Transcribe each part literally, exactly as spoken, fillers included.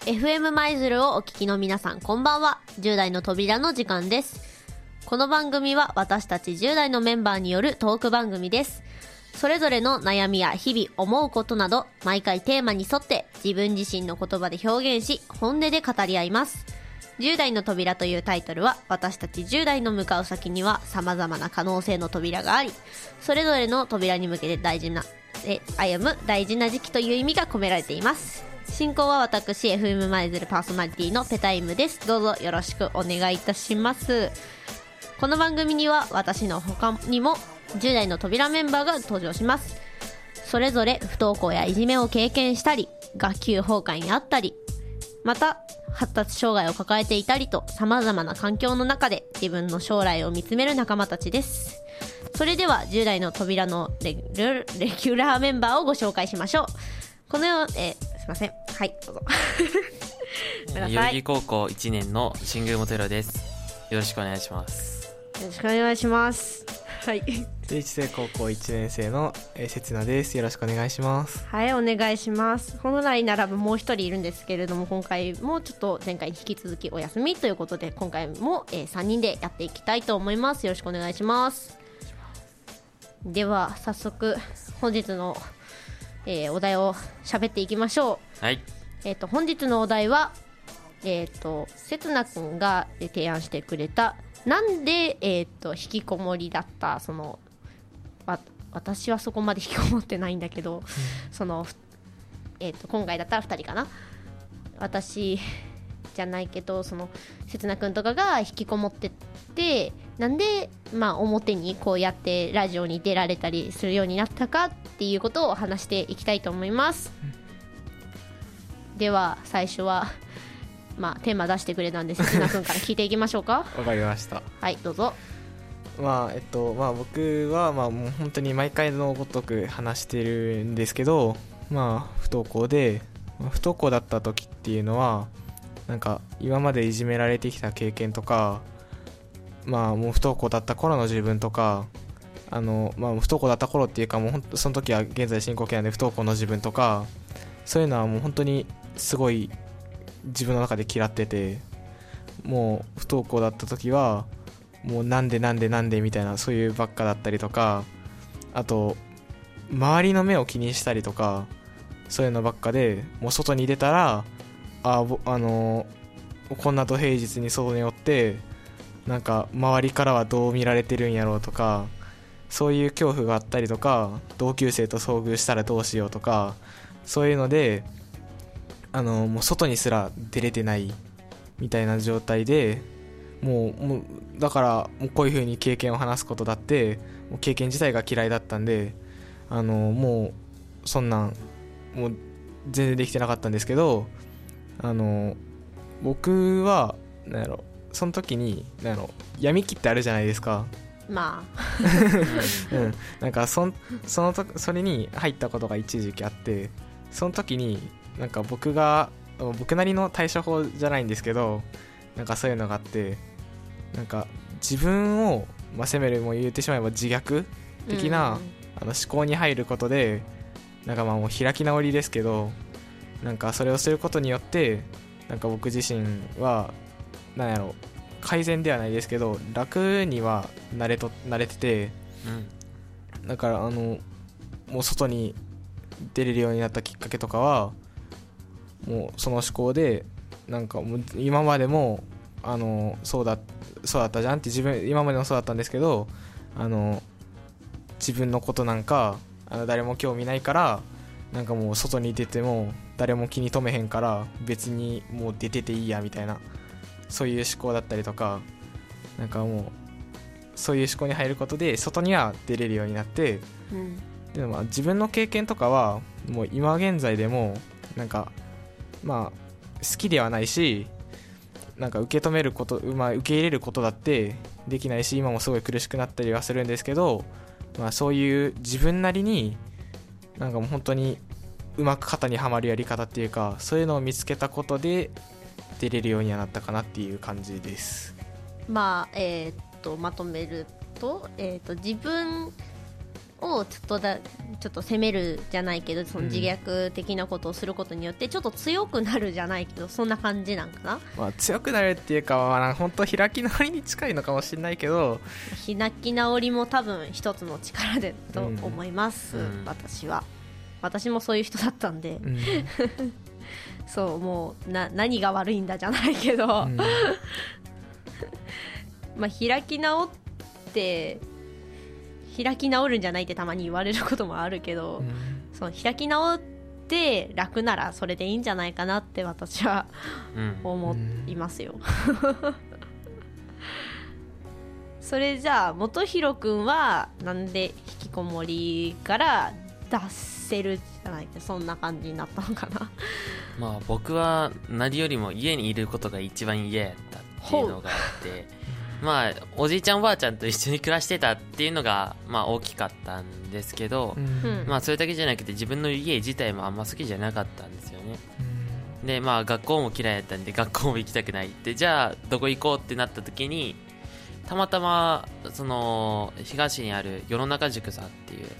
エフエム 舞鶴をお聞きの皆さん、こんばんは。じゅう代の扉の時間です。この番組は私たちじゅう代のメンバーによるトーク番組です。それぞれの悩みや日々思うことなど、毎回テーマに沿って自分自身の言葉で表現し、本音で語り合います。じゅう代の扉というタイトルは、私たちじゅう代の向かう先には様々な可能性の扉があり、それぞれの扉に向けて大事なえ歩む大事な時期という意味が込められています。進行は私 エフエム 舞鶴パーソナリティのペタイムです。どうぞよろしくお願いいたします。この番組には私の他にもじゅう代の扉メンバーが登場します。それぞれ不登校やいじめを経験したり、学級崩壊にあったり、また発達障害を抱えていたりと、様々な環境の中で自分の将来を見つめる仲間たちです。それではじゅう代の扉のレギュレギュラーメンバーをご紹介しましょう。このよう、えー、すいません、はいどうぞ代々木高校いちねんの新宮本弘です。よろしくお願いします。 よろしくお願いします。はい定時制高校いちねん生のせつなです。よろしくお願いします。 はい、お願いします。本来ならばもう一人いるんですけれども、今回もちょっと前回に引き続きお休みということで、今回も、えー、さんにんでやっていきたいと思います。よろしくお願いします。では早速本日の、えー、お題を喋っていきましょう。 はい、 えー、と本日のお題は、えー、とせつなくんが提案してくれた、なんで、えー、と引きこもりだったそのわ私はそこまで引きこもってないんだけど、うん、その、えー、と今回だったらふたりかな、私じゃないけどそのせつなくんとかが引きこもってて、なんで、まあ、表にこうやってラジオに出られたりするようになったかっていうことを話していきたいと思います、うん、では最初はまあ、テーマ出してくれたんでせつなくんから聞いていきましょうか。 わかりました。 はいどうぞ。 まあえっとまあ僕はまあもう本当に毎回のごとく話してるんですけど、まあ不登校で、まあ、不登校だった時っていうのはなんか今までいじめられてきた経験とか、まあもう不登校だった頃の自分とか、あのまあ不登校だった頃っていうかもうほんとその時は現在進行形なんで不登校の自分とか、そういうのはもう本当にすごい自分の中で嫌ってて、もう不登校だった時はもうなんでなんでなんでみたいな、そういうばっかだったりとか、あと周りの目を気にしたりとか、そういうのばっかで、もう外に出たらああのこんな土平日に外におってなんか周りからはどう見られてるんやろうとか、そういう恐怖があったりとか、同級生と遭遇したらどうしようとか、そういうのであのもう外にすら出れてないみたいな状態で、もう、もうだからもうこういう風に経験を話すことだってもう経験自体が嫌いだったんで、あのもうそんなんもう全然できてなかったんですけど、あの僕はなんやろ、その時になんやろ、闇期ってあるじゃないですか。 まあ、 うん、なんかそんそのとそれに入ったことが一時期あって、その時になんか僕が僕なりの対処法じゃないんですけど、なんかそういうのがあって、なんか自分を、まあ、責めるも言ってしまえば自虐的な、うん、あの思考に入ることで、なんかまあもう開き直りですけど、なんかそれをすることによってなんか僕自身はなんやろ、改善ではないですけど楽にはなれと慣れてて、うん、だからあのもう外に出れるようになったきっかけとかはもうその思考で、なんかもう今までもあのそうだそうだったじゃんって自分今までもそうだったんですけど、あの自分のことなんかあの誰も興味ないから、なんかもう外に出ても誰も気に留めへんから別にもう出てていいやみたいな、そういう思考だったりとか、なんかもうそういう思考に入ることで外には出れるようになって、うん、でもまあ自分の経験とかはもう今現在でもなんかまあ好きではないし、なんか受け止めること、まあ、受け入れることだってできないし、今もすごい苦しくなったりはするんですけど、まあ、そういう自分なりになんかもう本当にうまく型にはまるやり方っていうか、そういうのを見つけたことで出れるようにはなったかなっていう感じです。 まあえー、っとまとめると、えー、っと自分をちょっとだちょっと責めるじゃないけど、その自虐的なことをすることによってちょっと強くなるじゃないけど、そんな感じなんかな。 まあ、強くなるっていうか、まあ、本当開き直りに近いのかもしれないけど、 開き直りも多分一つの力でと思います、 うん、 私は私もそういう人だったんで、うん、そうもうな何が悪いんだじゃないけど、うん、まあ開き直って開き直るんじゃないってたまに言われることもあるけど、うん、その開き直って楽ならそれでいいんじゃないかなって私は思いますよ、うん、それじゃあ元弘くんはなんで引きこもりから出せるじゃないってそんな感じになったのかな。 まあ僕は何よりも家にいることが一番嫌やったっていうのがあってまあおじいちゃんおばあちゃんと一緒に暮らしてたっていうのがまあ大きかったんですけど、うん、まあそれだけじゃなくて自分の家自体もあんま好きじゃなかったんですよね、うん、でまあ学校も嫌いだったんで学校も行きたくないってじゃあどこ行こうってなった時にたまたまその東にある世の中塾さんっていう、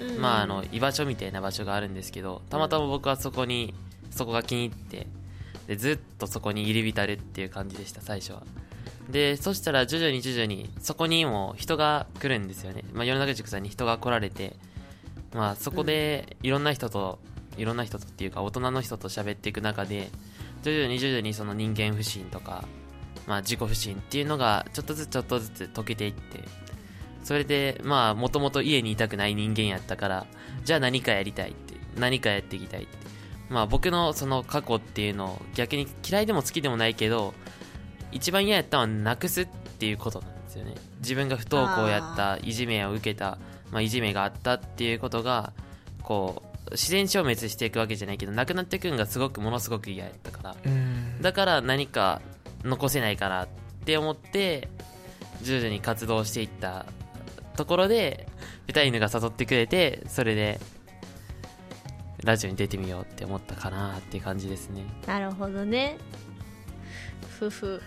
うん、まああの居場所みたいな場所があるんですけど、たまたま僕はそこにそこが気に入ってでずっとそこに入り浸るっていう感じでした最初は。でそしたら徐々に徐々にそこにも人が来るんですよね、まあ、世の中塾さんに人が来られて、まあ、そこでいろんな人と、うん、いろんな人とっていうか大人の人と喋っていく中で徐々に徐々にその人間不信とか、まあ、自己不信っていうのがちょっとずつちょっとずつ解けていって、それでまあもともと家にいたくない人間やったからじゃあ何かやりたいって何かやっていきたいって、まあ、僕のその過去っていうのを逆に嫌いでも好きでもないけど一番嫌やったのはなくすっていうことなんですよね。自分が不登校やったいじめを受けた、まあ、いじめがあったっていうことがこう自然消滅していくわけじゃないけどなくなっていくのがすごくものすごく嫌やったから、だから何か残せないかなって思って徐々に活動していったところでペタイヌが誘ってくれて、それでラジオに出てみようって思ったかなっていう感じですね。 なるほどね。ふふ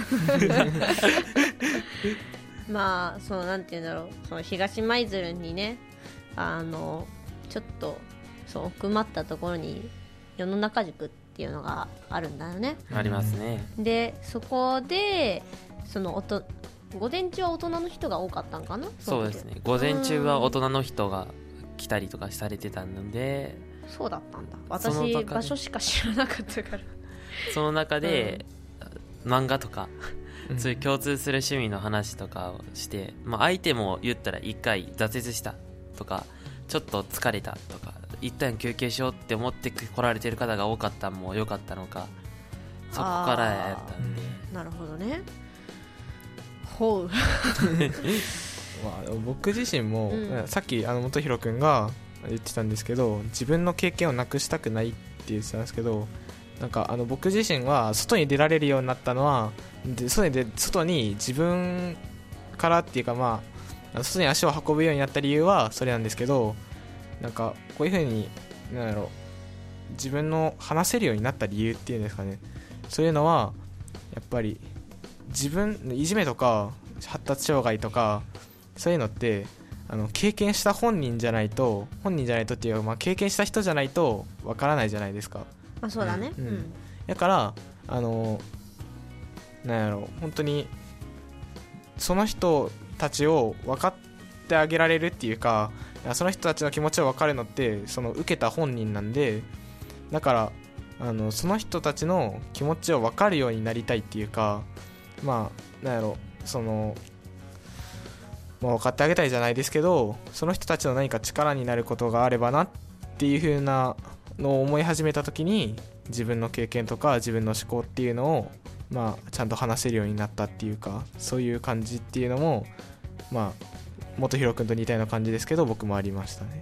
まあそのなんていうんだろう、その東舞鶴にねあのちょっとそう奥まったところに世の中塾っていうのがあるんだよね。 ありますね。 でそこでそのおと午前中は大人の人が多かったんかな。 そうですね、午前中は大人の人が来たりとかされてたので。 そうだったんだ。私場所しか知らなかったからその中で、うん、漫画とかそういう共通する趣味の話とかをして、まあ、相手も言ったら一回挫折したとかちょっと疲れたとか一旦休憩しようって思って来られてる方が多かったのも良かったのか、そこからやったんで。 なるほどね。ほうまあ、僕自身も、うん、さっきあの元弘くんが言ってたんですけど、自分の経験をなくしたくないって言ってたんですけど、なんかあの僕自身は外に出られるようになったのはで外に出外に自分からっていうか、まあ外に足を運ぶようになった理由はそれなんですけど、なんかこういう風になんだろう自分の話せるようになった理由っていうんですかね、そういうのはやっぱり自分いじめとか発達障害とかそういうのってあの経験した本人じゃないと本人じゃないとっていうか、まあ、経験した人じゃないとわからないじゃないですか。 あ、そうだね、 うんうん、だからあのなんやろ本当にその人たちを分かってあげられるっていうか、その人たちの気持ちを分かるのってその受けた本人なんで、だからあのその人たちの気持ちを分かるようになりたいっていうか、まあなんやろそのまあ、分かってあげたいじゃないですけど、その人たちの何か力になることがあればなっていう風なのを思い始めた時に、自分の経験とか自分の思考っていうのを、まあ、ちゃんと話せるようになったっていうか、そういう感じっていうのも、まあ、元弘くんと似たような感じですけど僕もありましたね。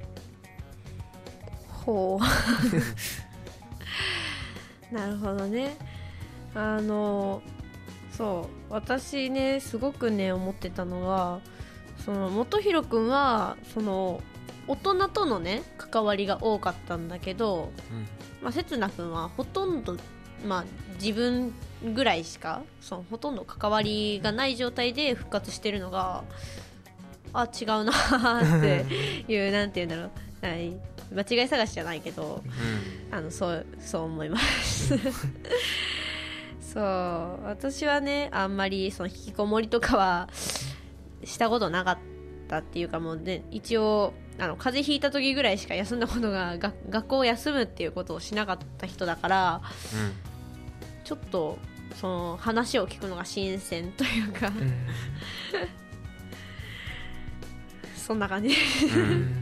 ほうなるほどね。あのそう私ねすごくね思ってたのが、その元弘くんはその大人とのね関わりが多かったんだけど、うんまあ、刹那くんはほとんど、まあ、自分ぐらいしかそのほとんど関わりがない状態で復活してるのがあ違うなーっていうなんていうんだろう、はい、間違い探しじゃないけど、 うん、 あのそうそう思いますそう私はねあんまりその引きこもりとかはしたことなかったっていうか、もうね一応あの風邪ひいた時ぐらいしか休んだことがが学校を休むっていうことをしなかった人だから、 うん、 ちょっとその話を聞くのが新鮮というか、うん、そんな感じ、うん、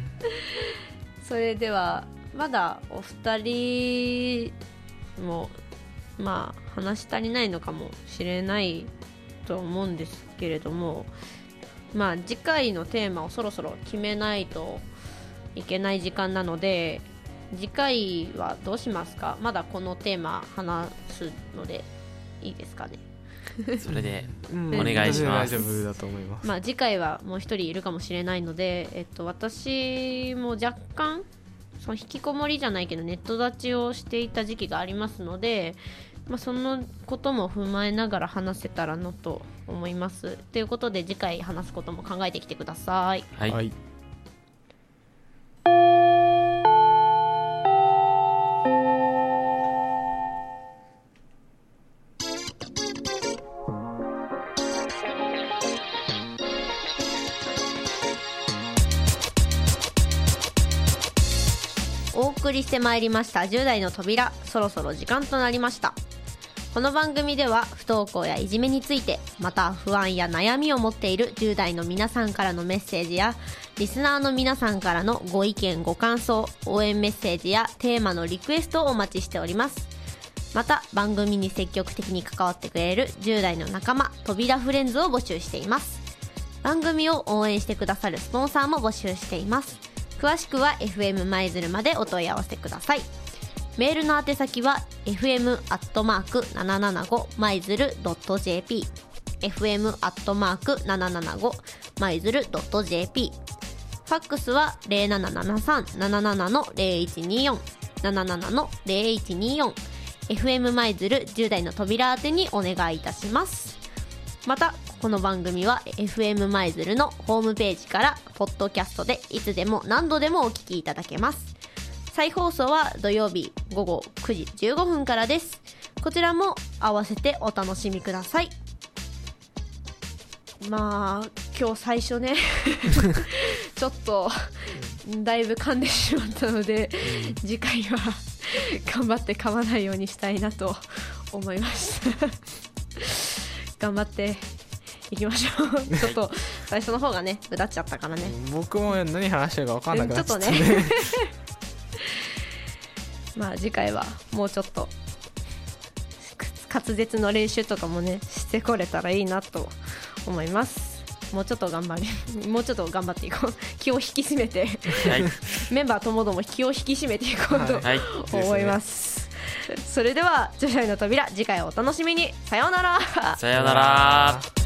それではまだお二人もまあ話し足りないのかもしれないと思うんですけれども、まあ次回のテーマをそろそろ決めないといけない時間なので、次回はどうしますか？まだこのテーマ話すのでいいですかねそれでお願いします。 大丈夫だと思います。 まあ次回はもう一人いるかもしれないので、えっと、私も若干その引きこもりじゃないけどネット立ちをしていた時期がありますので、まあ、そのことも踏まえながら話せたらなと思います。ということで次回話すことも考えてきてください。 はい、はい。 お送りしてまいりましたじゅう代の扉、そろそろ時間となりました。この番組では不登校やいじめについて、また不安や悩みを持っているじゅう代の皆さんからのメッセージやリスナーの皆さんからのご意見ご感想、応援メッセージやテーマのリクエストをお待ちしております。また番組に積極的に関わってくれるじゅう代の仲間、扉フレンズを募集しています。番組を応援してくださるスポンサーも募集しています。詳しくは エフエム マイズルまでお問い合わせください。メールの宛先は エフエム アットマーク ななななご マイズル ドット ジェーピー エフエム アットマーク ななななご マイズル ドット ジェーピー、 ファックスは ゼロななななさん なななな の ゼロいちにーよん ななななの ゼロいちにーよん エフエム マイズルじゅう代の扉宛てにお願いいたします。またこの番組は エフエム マイズルのホームページからポッドキャストでいつでも何度でもお聞きいただけます。再放送は土曜日午後くじじゅうごふんからです。こちらも合わせてお楽しみください。まあ今日最初ねちょっとだいぶ噛んでしまったので、次回は頑張って噛まないようにしたいなと思います頑張っていきましょうちょっと最初の方がねうだっちゃったからね。 僕も何話してるか分かんなくなっちゃったね。 ちょっとねまあ次回はもうちょっと滑舌の練習とかもねしてこれたらいいなと思います。もうちょっと頑張りもうちょっと頑張っていこう気を引き締めて、はい、メンバーともども気を引き締めていこうと思います、はいはい、それではじゅう代の扉、次回をお楽しみに。さようなら。 さようなら。